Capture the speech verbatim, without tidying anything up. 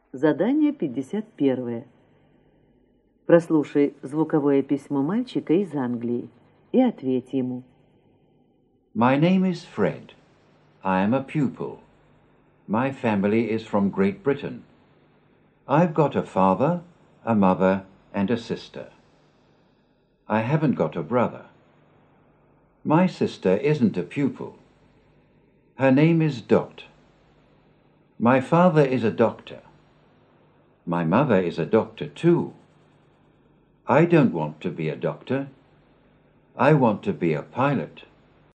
Задание пятьдесят первое. Прослушай звуковое письмо мальчика из Англии и ответь ему. My name is Fred. I am a pupil. My family is from Great Britain. I've got a father, a mother, and a sister. I haven't got a brother. My sister isn't a pupil. Her name is Dot. My father is a doctor. My mother is a doctor too. I don't want to be a doctor. I want to be a pilot.